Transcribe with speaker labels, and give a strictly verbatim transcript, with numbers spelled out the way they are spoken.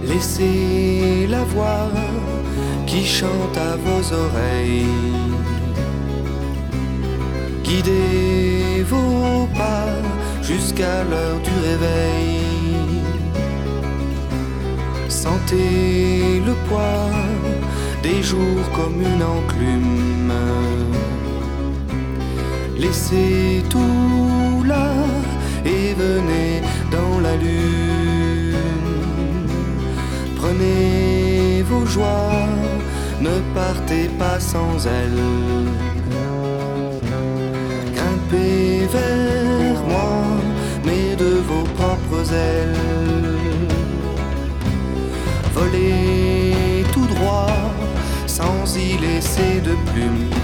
Speaker 1: Laissez la voix qui chante à vos oreilles, guidez vos pas jusqu'à l'heure du réveil. Sentez le poids des jours comme une enclume. Laissez tout là et venez dans la lune. Prenez vos joies, ne partez pas sans elles. Grimpez vers moi, mais de vos propres ailes. Volez tout droit, sans y laisser de plumes.